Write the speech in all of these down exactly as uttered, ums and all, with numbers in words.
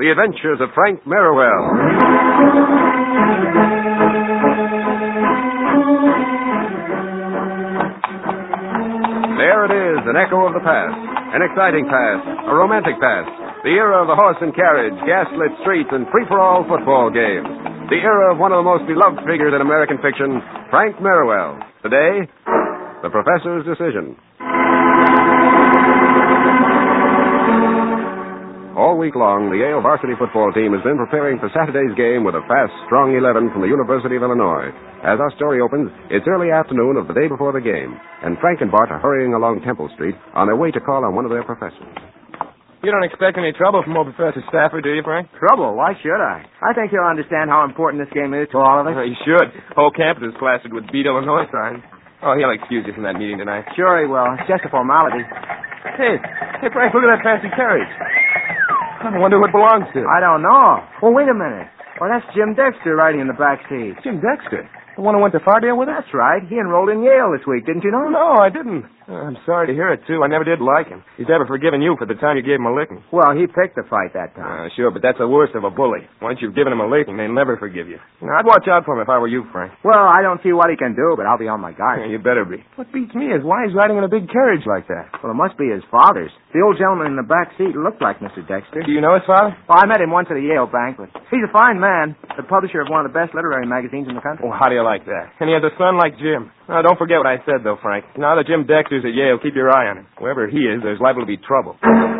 The Adventures of Frank Merriwell. There it is, an echo of the past. An exciting past, a romantic past. The era of the horse and carriage, gaslit streets, and free-for-all football games. The era of one of the most beloved figures in American fiction, Frank Merriwell. Today, The Professor's Decision. All week long, the Yale varsity football team has been preparing for Saturday's game with a fast, strong eleven from the University of Illinois. As our story opens, it's early afternoon of the day before the game, and Frank and Bart are hurrying along Temple Street on their way to call on one of their professors. You don't expect any trouble from old Professor Stafford, do you, Frank? Trouble? Why should I? I think he'll understand how important this game is to all of us. Uh, he should. Whole campus is plastered with Beat Illinois signs. Oh, he'll excuse you from that meeting tonight. Sure he will. It's just a formality. Hey, hey, Frank, look at that fancy carriage. I wonder who it belongs to. I don't know. Well, wait a minute. Well, that's Jim Dexter riding in the back seat. Jim Dexter? The one who went to Fardale with us? That's right. He enrolled in Yale this week, didn't you know? No, I didn't. Uh, I'm sorry to hear it, too. I never did like him. He's never forgiven you for the time you gave him a licking. Well, he picked the fight that time. Uh, sure, but that's the worst of a bully. Once you've given him a licking, they'll never forgive you. You know, I'd watch out for him if I were you, Frank. Well, I don't see what he can do, but I'll be on my guard. Yeah, you better be. What beats me is why he's riding in a big carriage like that. Well, it must be his father's. The old gentleman in the back seat looked like Mister Dexter. Do you know his father? Well, I met him once at a Yale banquet. He's a fine man, the publisher of one of the best literary magazines in the country. Oh, how do you like that? And he has a son like Jim. Now, don't forget what I said, though, Frank. Now that Jim Dexter's at Yale, keep your eye on him. Wherever he is, there's liable to be trouble.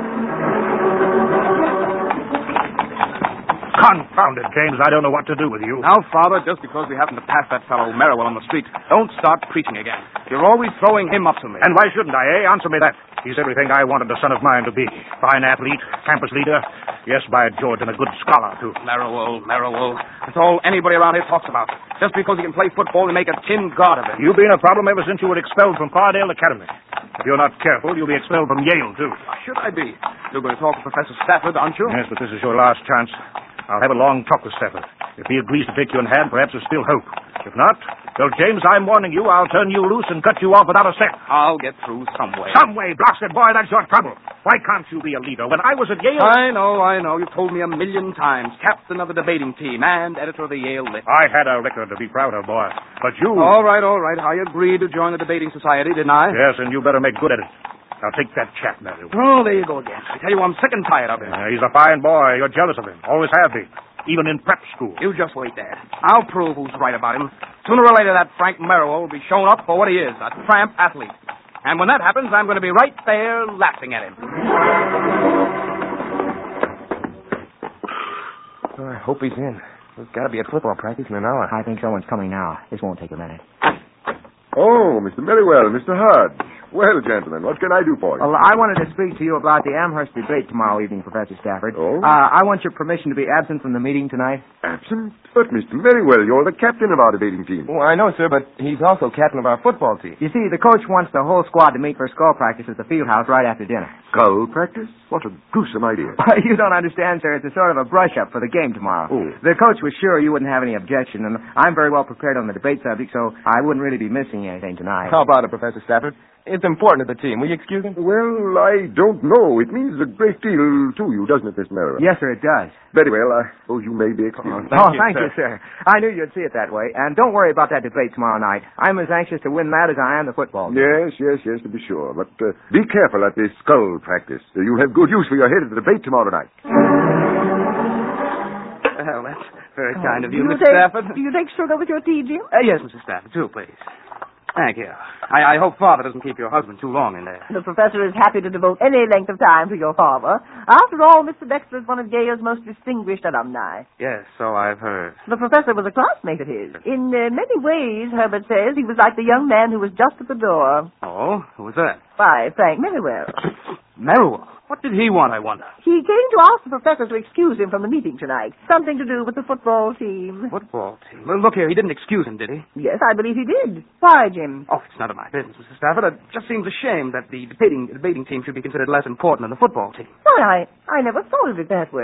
Confound it, James. I don't know what to do with you. Now, Father, just because we happen to pass that fellow Merriwell on the street, don't start preaching again. You're always throwing him up to me. And why shouldn't I, eh? Answer me that. He's everything I wanted a son of mine to be. Fine athlete, campus leader. Yes, by George, and a good scholar, too. Merriwell, Merriwell. That's all anybody around here talks about. Just because he can play football, they make a tin god of him. You've been a problem ever since you were expelled from Fardale Academy. If you're not careful, you'll be expelled from Yale, too. Should I be? You're going to talk to Professor Stafford, aren't you? Yes, but this is your last chance. I'll have a long talk with Stafford. If he agrees to take you in hand, perhaps there's still hope. If not, well, James, I'm warning you, I'll turn you loose and cut you off without a cent. I'll get through some way. Some way, blasted boy, that's your trouble. Why can't you be a leader? When I was at Yale... I know, I know. You've told me a million times. Captain of the debating team and editor of the Yale Lit. I had a record to be proud of, boy. But you... All right, all right. I agreed to join the debating society, didn't I? Yes, and you better make good at it. Now take that chap, Matthew. Oh, there you go again. I tell you, I'm sick and tired of him. Uh, he's a fine boy. You're jealous of him. Always have been. Even in prep school. You just wait, Dad. I'll prove who's right about him. Sooner or later, that Frank Merriwell will be shown up for what he is, a tramp athlete. And when that happens, I'm going to be right there laughing at him. Oh, I hope he's in. There's got to be a football practice in an hour. I think someone's coming now. This won't take a minute. Oh, Mister Merriwell, Mister Hodge. Well, gentlemen, what can I do for you? Well, I wanted to speak to you about the Amherst debate tomorrow evening, Professor Stafford. Oh? Uh, I want your permission to be absent from the meeting tonight. Absent? But, Mister Merriwell, you're the captain of our debating team. Well, I know, sir, but he's also captain of our football team. You see, the coach wants the whole squad to meet for skull practice at the field house right after dinner. Skull practice? What a gruesome idea. You don't understand, sir. It's a sort of a brush-up for the game tomorrow. Oh. The coach was sure you wouldn't have any objection, and I'm very well prepared on the debate subject, so I wouldn't really be missing anything tonight. How about it, Professor Stafford? It's important to the team. Will you excuse him? Well, I don't know. It means a great deal to you, doesn't it, Mister Merriwell? Yes, sir, it does. Very well. I suppose you may be excused. Oh, thank oh, you, thank sir. you, sir. I knew you'd see it that way. And don't worry about that debate tomorrow night. I'm as anxious to win that as I am the football game. Yes, yes, yes, to be sure. But uh, be careful at this skull practice. Uh, you'll have good use for your head at the debate tomorrow night. Well, that's very kind of you, Do Mister take, Stafford. Do you take sugar with your tea, Jim? Uh, yes, Missus Stafford, too, please. Thank you. I, I hope Father doesn't keep your husband too long in there. The professor is happy to devote any length of time to your father. After all, Mister Dexter is one of Yale's most distinguished alumni. Yes, so I've heard. The professor was a classmate of his. In uh, many ways, Herbert says, he was like the young man who was just at the door. Oh? Who was that? Why, Frank Merriwell. Merriwell? What did he want, I wonder? He came to ask the professor to excuse him from the meeting tonight. Something to do with the football team. Football team? Well, look here, he didn't excuse him, did he? Yes, I believe he did. Why, Jim? Oh, it's none of my business, Missus Stafford. It just seems a shame that the debating, debating team should be considered less important than the football team. Why, I, I never thought of it that way.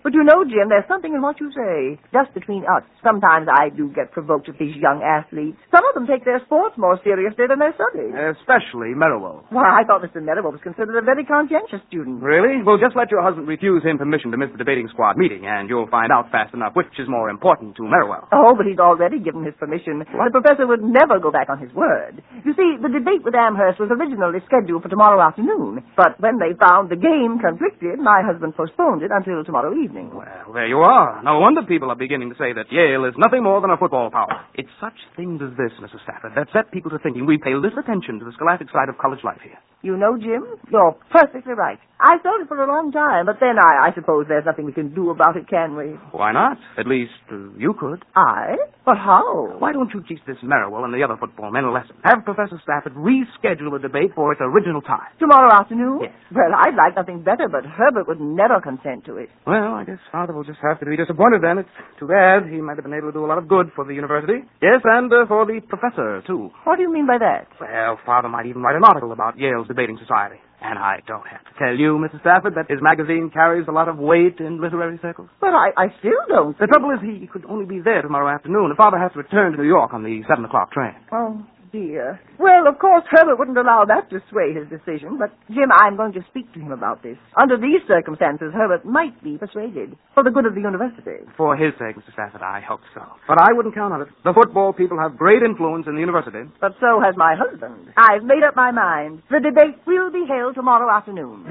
But you know, Jim, there's something in what you say. Just between us, sometimes I do get provoked at these young athletes. Some of them take their sports more seriously than their studies. Especially Merriwell. Why, I thought Mister Merriwell was considered a very conscientious student. Really? Well, just let your husband refuse him permission to miss the debating squad meeting, and you'll find out fast enough which is more important to Merriwell. Oh, but he's already given his permission. What? The professor would never go back on his word. You see, the debate with Amherst was originally scheduled for tomorrow afternoon, but when they found the game conflicted, my husband postponed it until tomorrow evening. Well, there you are. No wonder people are beginning to say that Yale is nothing more than a football power. It's such things as this, Missus Stafford, that set people to thinking we pay little attention to the scholastic side of college life here. You know, Jim, you're perfectly right. I thought it for a long time, but then I, I suppose there's nothing we can do about it, can we? Why not? At least uh, you could. I? But how? Why don't you teach this Merriwell and the other football men a lesson? Have Professor Stafford reschedule the debate for its original time. Tomorrow afternoon? Yes. Well, I'd like nothing better, but Herbert would never consent to it. Well, I guess Father will just have to be disappointed then. It's too bad. He might have been able to do a lot of good for the university. Yes, and uh, for the professor, too. What do you mean by that? Well, Father might even write an article about Yale's debating society. And I don't have to tell you, Missus Stafford, that his magazine carries a lot of weight in literary circles. But I, I still don't. The trouble is he could only be there tomorrow afternoon, and Father has to return to New York on the seven o'clock train. Oh, dear. Well, of course, Herbert wouldn't allow that to sway his decision, but, Jim, I'm going to speak to him about this. Under these circumstances, Herbert might be persuaded, for the good of the university. For his sake, Mister Stafford, I hope so. But I wouldn't count on it. The football people have great influence in the university. But so has my husband. I've made up my mind. The debate will be held tomorrow afternoon.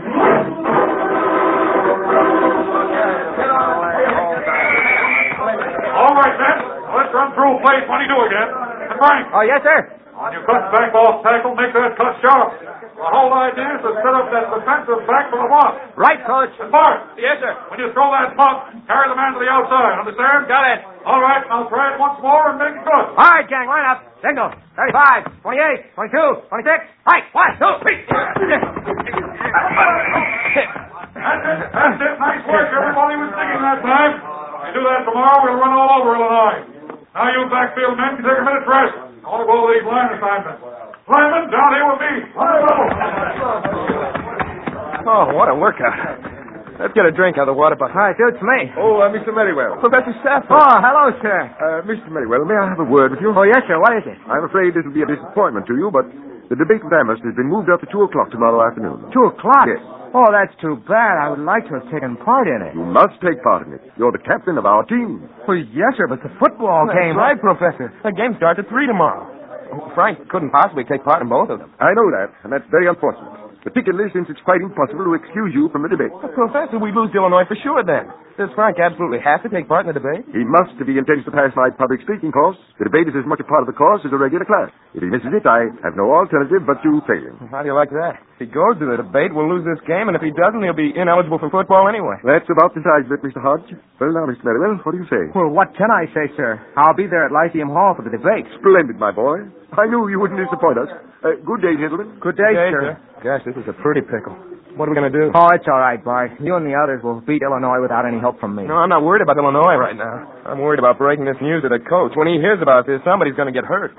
All right, then. Let's run through play twenty-two again. And Frank. Oh, yes, sir. On your cut back off tackle, make that cut sharp. The whole idea is to set up that defensive back for the block. Right, Coach. And Bart. Yes, sir. When you throw that puck, carry the man to the outside. Understand? Got it. All right, now try it once more and make it good. All right, gang, line up. Signal. thirty-five, twenty-eight, twenty-two, twenty-six. Right, one, two, three. That's it. That's it. Nice work. Everybody was thinking that time. If you do that tomorrow, we'll run all over Illinois. Now, you backfield men can take a minute's rest. I want to go over these line assignments. Lyman, down here with me. Oh, what a workout. Let's get a drink out of the water bucket. Hi, suits me. Oh, uh, Mister Merriwell. Professor Stafford. Oh, hello, sir. Uh, Mister Merriwell, may I have a word with you? Oh, yes, sir. What is it? I'm afraid this will be a disappointment to you, but the debate with Amherst has been moved up to two o'clock tomorrow afternoon. Two o'clock? Yes. Oh, that's too bad. I would like to have taken part in it. You must take part in it. You're the captain of our team. Well, yes, sir, but the football That's game... right, Professor. The game starts at three tomorrow. Frank couldn't possibly take part in both of them. I know that, and that's very unfortunate. Particularly since it's quite impossible to excuse you from the debate. But, Professor, we lose Illinois for sure then. Does Frank absolutely have to take part in the debate? He must if he intends to pass my public speaking course. The debate is as much a part of the course as a regular class. If he misses it, I have no alternative but to fail him. How do you like that? If he goes to the debate, we'll lose this game, and if he doesn't, he'll be ineligible for football anyway. That's about the size of it, Mister Hodge. Well, now, Mister Merriwell, what do you say? Well, what can I say, sir? I'll be there at Lyceum Hall for the debate. Splendid, my boy. I knew you wouldn't disappoint us. Uh, good day, gentlemen. Good day, Okay, sir. sir. Gosh, this is a pretty pickle. What are we going to do? Oh, it's all right, Bart. You and the others will beat Illinois without any help from me. No, I'm not worried about Illinois right now. I'm worried about breaking this news to the coach. When he hears about this, somebody's going to get hurt.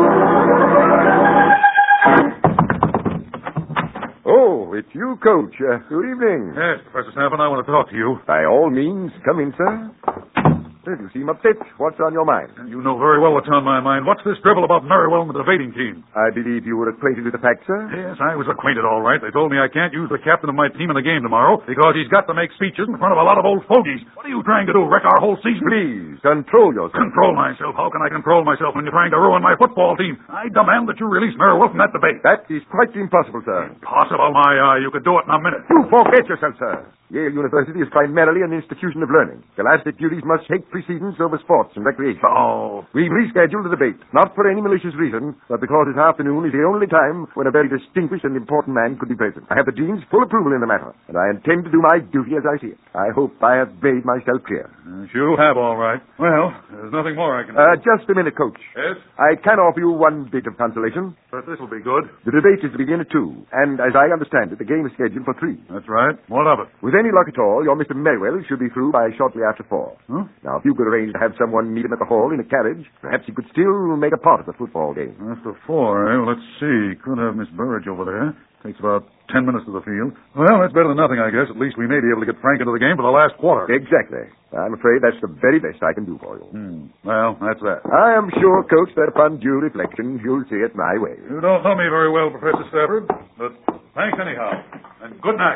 Oh, it's you, Coach. Uh, good evening. Yes, Professor Stafford, I want to talk to you. By all means, come in, sir. Well, you seem upset. What's on your mind? You know very well what's on my mind. What's this dribble about Merriwell and the debating team? I believe you were acquainted with the facts, sir? Yes, I was acquainted all right. They told me I can't use the captain of my team in the game tomorrow because he's got to make speeches in front of a lot of old fogies. What are you trying to do, wreck our whole season? Please, control yourself. Control myself? How can I control myself when you're trying to ruin my football team? I demand that you release Merriwell from that debate. That is quite impossible, sir. Impossible, my eye. You could do it in a minute. You forget yourself, sir. Yale University is primarily an institution of learning. Scholastic duties must take precedence over sports and recreation. Oh. We've rescheduled the debate, not for any malicious reason, but because this afternoon is the only time when a very distinguished and important man could be present. I have the dean's full approval in the matter, and I intend to do my duty as I see it. I hope I have made myself clear. Yes, you have, all right. Well, there's nothing more I can do. Uh, just a minute, Coach. Yes? I can offer you one bit of consolation. But this will be good. The debate is to begin at two, and as I understand it, the game is scheduled for three. That's right. What of it? With any luck at all, your Mister Merriwell should be through by shortly after four. Huh? Now, if you could arrange to have someone meet him at the hall in a carriage, perhaps he could still make a part of the football game. After four, eh? Well, let's see. Could have Miss Burridge over there. Takes about ten minutes to the field. Well, that's better than nothing, I guess. At least we may be able to get Frank into the game for the last quarter. Exactly. I'm afraid that's the very best I can do for you. Hmm. Well, that's that. I am sure, Coach, that upon due reflection, you'll see it my way. You don't know me very well, Professor Stafford, but thanks anyhow. And good night.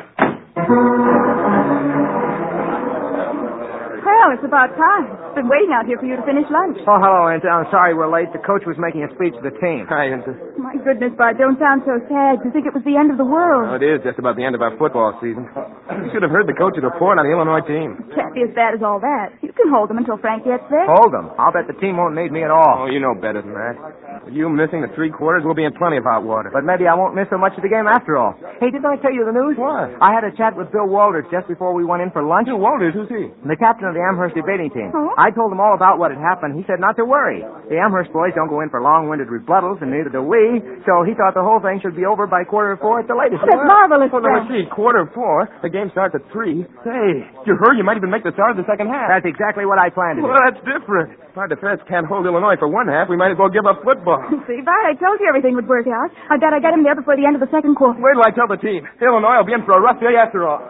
Well, it's about time. Been waiting out here for you to finish lunch. Oh, hello, Aunt. I'm sorry we're late. The coach was making a speech to the team. Hi, Inza. My goodness, Bart, don't sound so sad. You think it was the end of the world. Oh, it is just about the end of our football season. You should have heard the coach's report on the Illinois team. Can't be as bad as all that. You can hold them until Frank gets there. Hold them. I'll bet the team won't need me at all. Oh, you know better than that. With you missing the three quarters, we'll be in plenty of hot water. But maybe I won't miss so much of the game after all. Hey, didn't I tell you the news? What? I had a chat with Bill Walters just before we went in for lunch. Bill Walters, who's he? The captain of the Amherst debating team. Huh? I told him all about what had happened. He said not to worry. The Amherst boys don't go in for long-winded rebuttals, and neither do we, so he thought the whole thing should be over by quarter of four at the latest. That's marvelous, Well, let Frank. me see. Quarter four. The game starts at three. Say, you heard you might even make the start of the second half. That's exactly what I planned to do. Well, that's different. If our defense can't hold Illinois for one half, we might as well give up football. See, Bart, I told you everything would work out. I bet I got him there before the end of the second quarter. Wait till I tell the team. Illinois will be in for a rough day after all.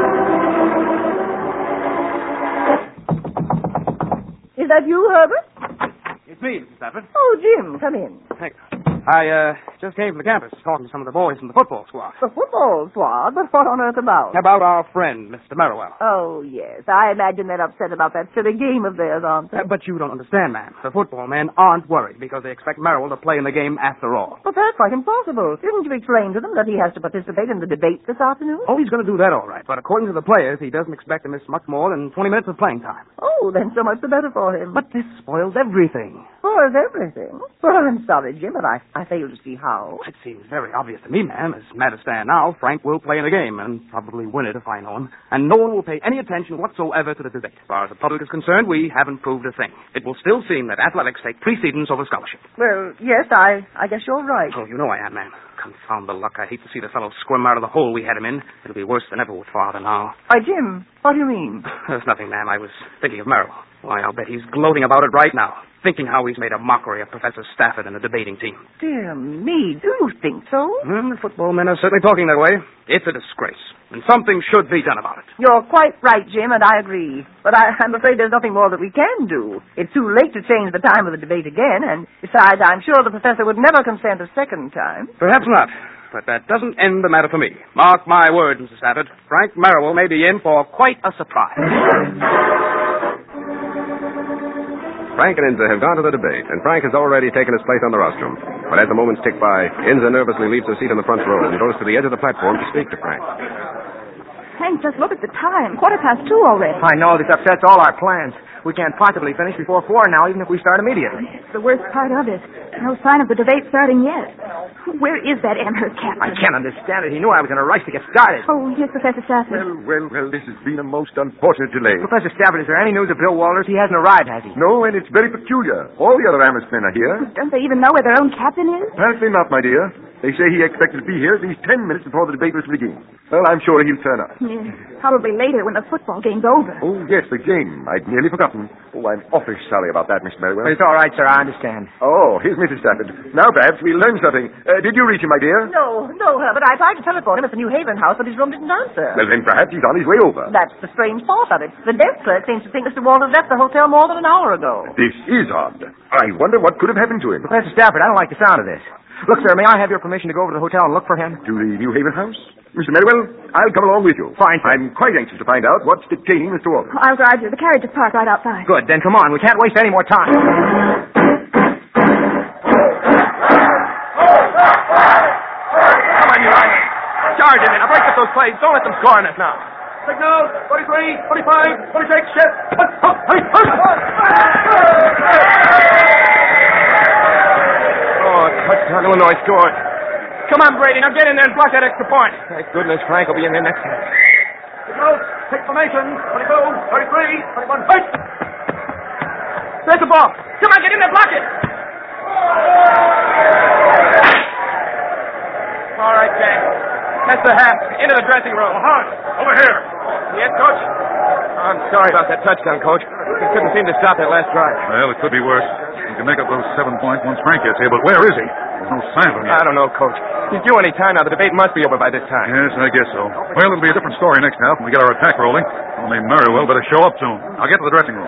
Is that you, Herbert? It's me, Mister Stafford. Oh, Jim, come in. Thanks. I, uh, just came from the campus talking to some of the boys from the football squad. The football squad? But what on earth about? About our friend, Mister Merriwell. Oh, yes. I imagine they're upset about that silly game of theirs, aren't they? Uh, but you don't understand, ma'am. The football men aren't worried because they expect Merriwell to play in the game after all. But that's quite impossible. Didn't you explain to them that he has to participate in the debate this afternoon? Oh, he's going to do that all right. But according to the players, he doesn't expect to miss much more than twenty minutes of playing time. Oh, then so much the better for him. But this spoils everything. Spoils everything. Well, I'm sorry, Jim, but I, I fail to see how. It seems very obvious to me, ma'am. As matters stand now, Frank will play in the game and probably win it if I know him. And no one will pay any attention whatsoever to the debate. As far as the public is concerned, we haven't proved a thing. It will still seem that athletics take precedence over scholarship. Well, yes, I, I guess you're right. Oh, you know I am, ma'am. Confound the luck. I hate to see the fellow squirm out of the hole we had him in. It'll be worse than ever with Father now. Why, Jim, what do you mean? There's nothing, ma'am. I was thinking of Merrill. Why, I'll bet he's gloating about it right now, thinking how he's made a mockery of Professor Stafford and the debating team. Dear me, do you think so? Hmm, the football men are certainly talking that way. It's a disgrace, and something should be done about it. You're quite right, Jim, and I agree. But I, I'm afraid there's nothing more that we can do. It's too late to change the time of the debate again, and besides, I'm sure the professor would never consent a second time. Perhaps not, but that doesn't end the matter for me. Mark my words, Mister Stafford. Frank Merriwell may be in for quite a surprise. Frank and Inza have gone to the debate, and Frank has already taken his place on the rostrum. But as the moments tick by, Inza nervously leaves her seat on the front row and goes to the edge of the platform to speak to Frank. Hank, just look at the time. Quarter past two already. I know this upsets all our plans. We can't possibly finish before four now, even if we start immediately. It's the worst part of it. No sign of the debate starting yet. Where is that Amherst captain? I can't understand it. He knew I was in a rush to get started. Oh, here's Professor Stafford. Well, well, well, this has been a most unfortunate delay. Professor Stafford, is there any news of Bill Walters? He hasn't arrived, has he? No, and it's very peculiar. All the other Amherst men are here. Don't they even know where their own captain is? Apparently not, my dear. They say he expected to be here at least ten minutes before the debate was to begin. Well, I'm sure he'll turn up. Yes, probably later when the football game's over. Oh, yes, the game. I'd nearly forgotten. Oh, I'm awfully sorry about that, Mister Merriwell. It's all right, sir. I understand. Oh, here's Missus Stafford. Now, perhaps we'll learn something. Uh, did you reach him, my dear? No, no, Herbert. I tried to telephone him at the New Haven house, but his room didn't answer. Well, then perhaps he's on his way over. That's the strange part of it. The desk clerk seems to think Mister Walters left the hotel more than an hour ago. This is odd. I wonder what could have happened to him. Professor Stafford, I don't like the sound of this. Look, sir, may I have your permission to go over to the hotel and look for him? To the New Haven house? Mister Merriwell, I'll come along with you. Fine, sir. I'm quite anxious to find out what's detaining Mister Walters. I'll drive you. The carriage is parked right outside. Good, then come on. We can't waste any more time. Come on, you guys. Charge in it. Now break up those plays. Don't let them score on us now. Signal, forty-three, forty-five, forty-six, shit. Oh, touchdown. Illinois scored. Come on, Brady. Now get in there and block that extra point. Thank goodness Frank will be in there next time. Signal, take formation, twenty-two, thirty-three, twenty-one, fight. There's the ball. Come on, get in there, block it. All right, Jack. That's the half. Into the dressing room. Hart, over here. Yes, Coach? I'm sorry about that touchdown, Coach. We couldn't seem to stop that last drive. Well, it could be worse. We can make up those seven points once Frank gets here, but where is he? No sign of him yet. I don't know, Coach. He's due any time now. The debate must be over by this time. Yes, I guess so. Well, it'll be a different story next half when we get our attack rolling. Only Merriwell better show up soon. I'll get to the dressing room.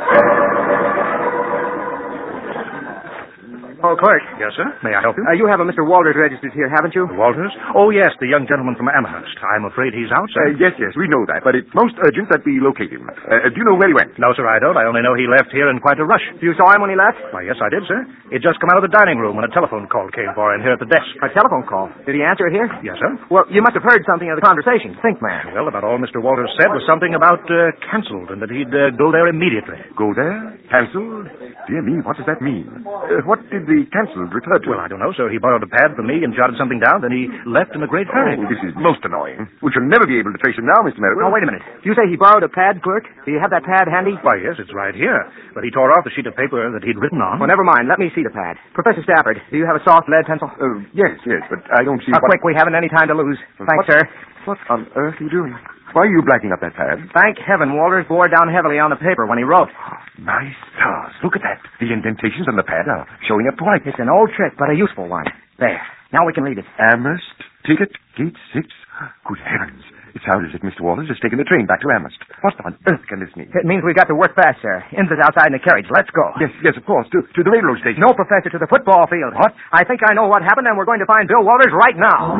Oh, clerk. Yes, sir? May I help you? Uh, you have a Mister Walters registered here, haven't you? Walters? Oh, yes, the young gentleman from Amherst. I'm afraid he's out, Uh, sir. yes, yes, we know that, but it's most urgent that we locate him. Uh, do you know where he went? No, sir, I don't. I only know he left here in quite a rush. You saw him when he left? Why, yes, I did, sir. He'd just come out of the dining room when a telephone call came for him here at the desk. A telephone call. Did he answer it here? Yes, sir. Well, you must have heard something of the conversation. Think, man. Well, about all Mister Walters said was something about uh, canceled and that he'd uh, go there immediately. Go there? Cancelled? Dear me, what does that mean? Uh, what did the cancelled refer to? Well, I don't know, sir. He borrowed a pad from me and jotted something down, then he left in a great hurry. Oh, this is most annoying. We shall never be able to trace him now, Mister Merrill. Oh, wait a minute. You say he borrowed a pad, clerk? Do you have that pad handy? Why, yes, it's right here. But he tore off the sheet of paper that he'd written on. Well, never mind. Let me see the pad. Professor Stafford, do you have a soft lead pencil? Uh, yes, yes, but I don't see Uh, what... quick, we haven't any time to lose. Thanks, what, sir. What on earth are you doing? Why are you blacking up that pad? Thank heaven Walters bore down heavily on the paper when he wrote. My stars, look at that. The indentations on the pad are showing up twice. It's an old trick, but a useful one. There. Now we can read it. Amherst, ticket, gate six. Good heavens. It sounds as if Mister Walters has taken the train back to Amherst. What on earth can this mean? It means we've got to work fast, sir. Inns is outside in the carriage. Let's go. Yes, yes, of course. To, to the railroad station. No, Professor, to the football field. What? I think I know what happened, and we're going to find Bill Walters right now.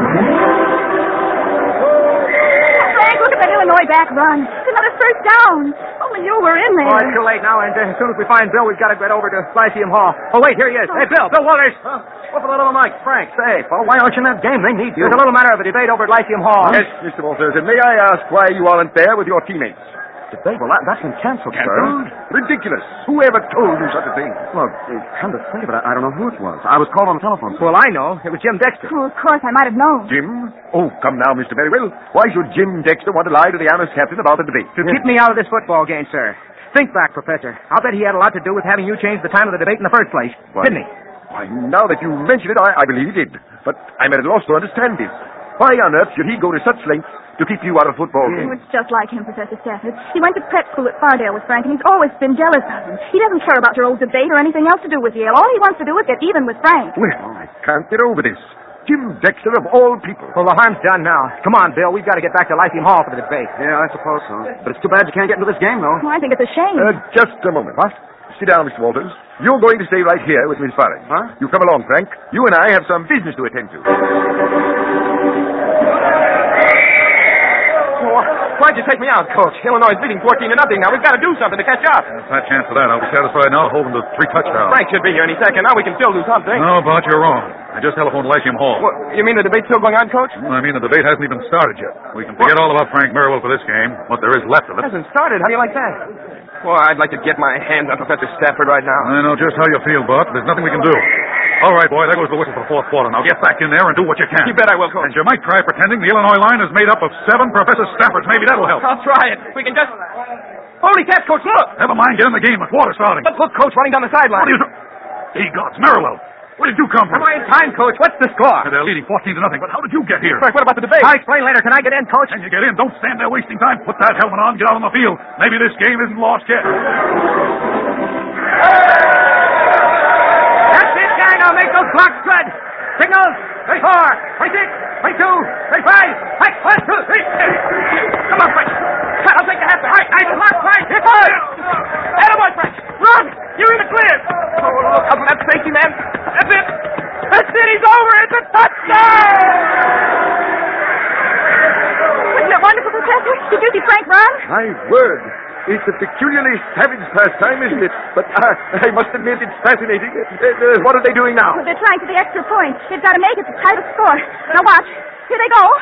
Frank, look at that Illinois back run. It's another first down. Only you were in there. Oh, it's too late now, and uh, as soon as we find Bill, we've got to get over to Lyceum Hall. Oh, wait, here he is. Hey, Bill, Bill Walters. Huh? What's the little Mike? Frank, say, Paul, why aren't you in that game? They need you. There's a little matter of a debate over at Lyceum Hall. Yes, Mister Walters, and may I ask why you aren't there with your teammates? Debate? Well, that, that's been canceled, Cancelled? Ridiculous. Whoever told you such a thing? Well, come to think of it, I don't know who it was. I was called on the telephone. Well, I know. It was Jim Dexter. Oh, of course, I might have known. Jim? Oh, come now, Mister Merriwell. Why should Jim Dexter want to lie to the Amherst captain about the debate? To keep me out of this football game, sir. Think back, Professor. I'll bet he had a lot to do with having you change the time of the debate in the first place. Why? Didn't he? Why, now that you mention it, I, I believe he did. But I'm at a loss to understand this. Why on earth should he go to such lengths to keep you out of football Oh, games? it's just like him, Professor Stafford. He went to prep school at Fardale with Frank, and he's always been jealous of him. He doesn't care about your old debate or anything else to do with Yale. All he wants to do is get even with Frank. Well, I can't get over this. Jim Dexter, of all people. Well, the harm's done now. Come on, Bill. We've got to get back to Lyceum Hall for the debate. Yeah, I suppose so. But it's too bad you can't get into this game, though. Oh, I think it's a shame. Uh, just a moment. What? Sit down, Mister Walters. You're going to stay right here with Miss Farring. Huh? You come along, Frank. You and I have some business to attend to. Why'd you take me out, Coach? Illinois is leading fourteen to nothing now. We've got to do something to catch up. There's not a chance for that. I'll be satisfied now holding the three touchdowns. Frank should be here any second. Now we can still do something. No, Bart, you're wrong. I just telephoned Lyceum Hall. What, you mean the debate's still going on, Coach? I mean, the debate hasn't even started yet. We can forget all about Frank Merriwell for this game, what there is left of It it. hasn't started. How do you like that? Well, I'd like to get my hands on Professor Stafford right now. I know just how you feel, Bart. There's nothing we can do. All right, boy, there goes the whistle for the fourth quarter. Now get back in there and do what you can. You bet I will, Coach. And you might try pretending the Illinois line is made up of seven Professor Staffords. Maybe that'll help. I'll try it. We can just... Holy cats, Coach, look! Never mind, get in the game with water starting. But look, Coach, running down the sideline. What are you doing? Hey, gods, Merriwell. Where did you come from? Am I in time, Coach? What's the score? They're leading fourteen to nothing, but how did you get here? Frank, what about the debate? I'll explain later. Can I get in, Coach? Can you get in? Don't stand there wasting time. Put that helmet on, get out on the field. Maybe this game isn't lost yet. That's it, guy. Now make those clocks good. Signals. twenty-four, twenty-six, twenty-two, twenty-five. Right, one, two, three. Come on, Frank. I'll take the half. All right, nice clock, Frank. Here goes. Attaboy, Frank. Run. You're in the clear. Oh, look up for that safety, man. That's it. That's it. He's over. It's a touchdown. Wasn't it wonderful, Professor? Did you see Frank run? My word. It's a peculiarly savage pastime, isn't it? But uh, I must admit it's fascinating. Uh, uh, what are they doing now? Well, they're trying for the extra point. They've got to make it to tie the score. Now watch. Here they go.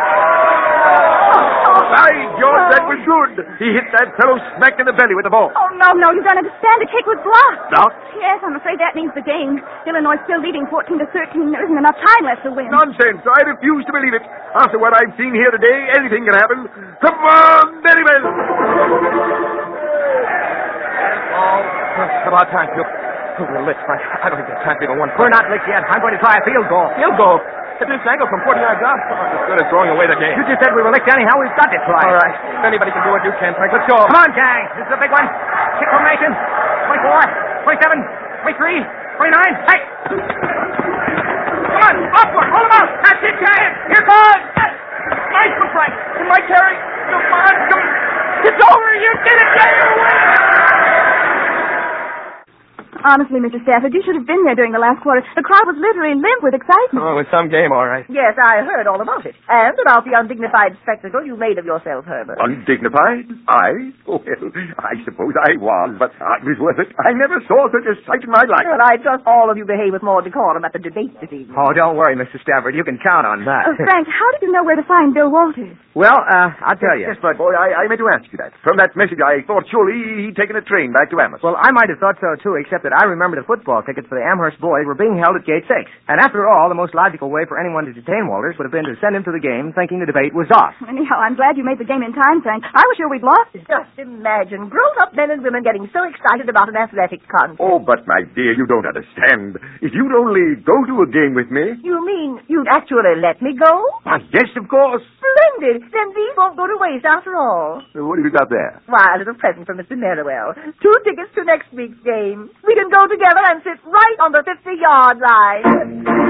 By George, that was good. He hit that fellow smack in the belly with the ball. Oh, no, no, you don't understand. The kick was blocked. Blocked? Yes, I'm afraid that means the game. Illinois still leading fourteen to thirteen. There isn't enough time left to win. Nonsense. I refuse to believe it. After what I've seen here today, anything can happen. Come on, Merriwell. Oh, about time, Phil. Oh, we're licked, Frank. I don't think there's time for even one. We're not licked yet. I'm going to try a field goal. Field goal. Hit this angle from forty yards out. Oh, it's as good as throwing away the game. You just said we were licked anyhow. We've got to try. All right. If anybody can do it, you can, Frank. Let's go. Come on, gang. This is a big one. Kick formation. twenty-four, twenty-seven, twenty-three, twenty-nine. Hey! Come on, upward, hold him out. That's it, Giant. Here goes. Nice one, Frank. Can Mike carry? Come on, come on. It's over. You did it, Giant. Honestly, Mister Stafford, you should have been there during the last quarter. The crowd was literally limp with excitement. Oh, it was some game, all right. Yes, I heard all about it. And about the undignified spectacle you made of yourself, Herbert. Undignified? I? Oh, well, I suppose I was, but it was worth it. I never saw such a sight in my life. Well, I trust all of you behave with more decorum at the debate this evening. Oh, don't worry, Mister Stafford. You can count on that. Oh, Frank, how did you know where to find Bill Walters? Well, uh, I'll tell you. Yes, my boy, I, I meant to ask you that. From that message, I thought surely he'd taken a train back to Amherst. Well, I might have thought so, too, except that I remember the football tickets for the Amherst boys were being held at Gate six. And after all, the most logical way for anyone to detain Walters would have been to send him to the game thinking the debate was off. Anyhow, I'm glad you made the game in time, Frank. I was sure we'd lost it. Just imagine grown-up men and women getting so excited about an athletic contest. Oh, but, my dear, you don't understand. If you'd only go to a game with me... You mean you'd actually let me go? Why, yes, of course. Splendid. Then these won't go to waste after all. What have you got there? Why, a little present from Mister Merriwell. Two tickets to next week's game. We can go together and sit right on the fifty-yard line.